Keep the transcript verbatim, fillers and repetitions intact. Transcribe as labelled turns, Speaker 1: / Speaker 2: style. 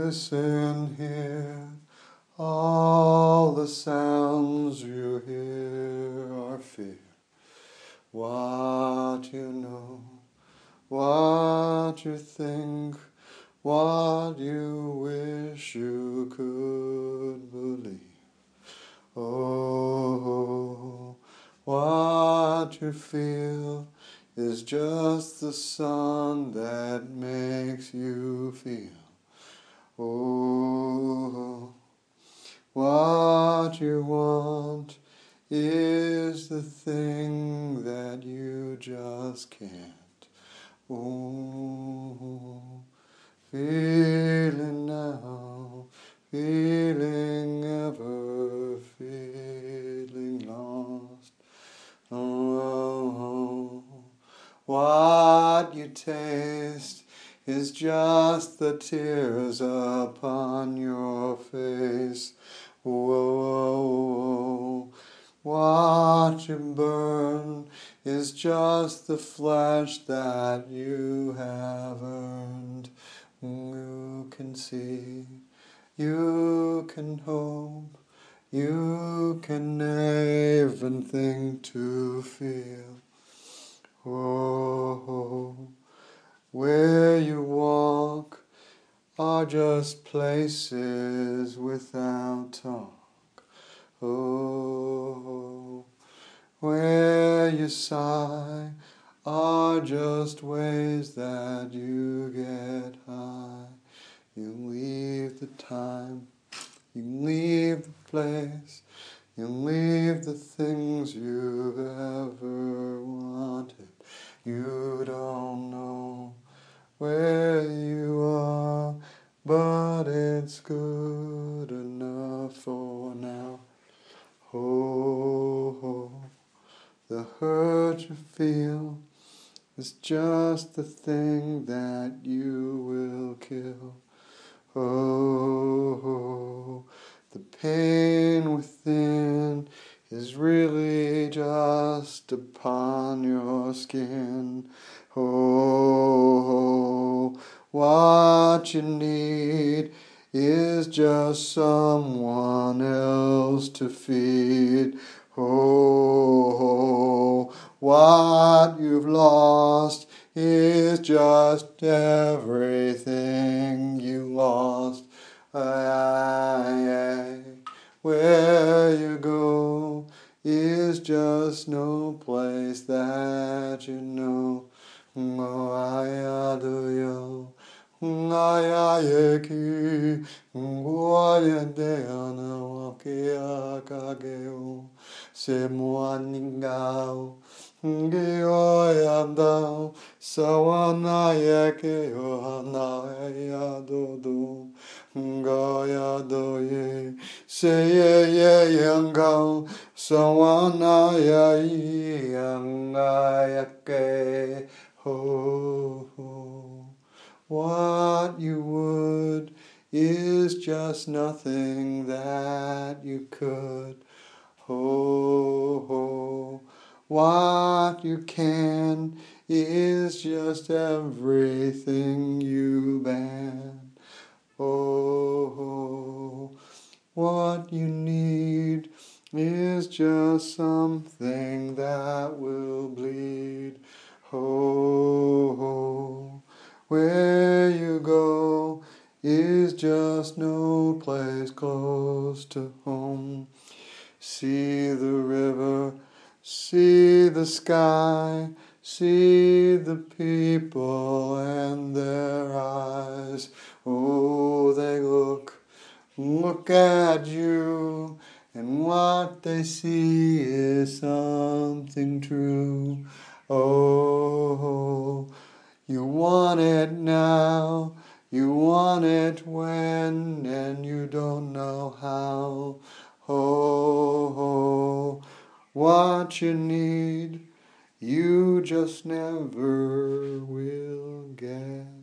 Speaker 1: Listen here, all the sounds you hear are fear. What you know, what you think, what you wish you could believe. Oh, what you feel is just the sun that makes you feel. Oh, what you want is the thing that you just can't. Oh, feeling now, feeling ever, feeling lost. Oh, what you taste is just the tears upon your face. Whoa, what you burn is just the flesh that you have earned. You can see, you can hope, you can even think to feel. Oh, where you walk are just places without talk. Oh, where you sigh are just ways that you get high. You leave the time, you leave the place, you leave the things you've ever wanted. You don't know where you are, but it's good enough for now. Oh, oh, the hurt you feel is just the thing that you will kill. Oh, oh, the pain within is really just upon your skin. Oh, what you need is just someone else to feed. Oh, what you've lost is just everything you lost. Aye, aye. Where you go is just no place that you know. Oh, I do you. I ki. Why de ana wakia kageo. Se moaningao. Gioyandao. Sawanayake yohanaya dodo. Gaya doye. Say ye ye yangao. Sawanaya yangayake. Ho, ho. What you would is just nothing that you could. Ho, ho. What you can is just everything you ban. Oh, ho. What you need is just something that will bleed. Ho, ho. Where you go is just no place close to home. See the river, see the sky, see the people and their eyes. Oh, they look, look at you, and what they see is something true. Oh, you want it now, you want it when, and you don't know how. Oh, oh, what you need, you just never will get.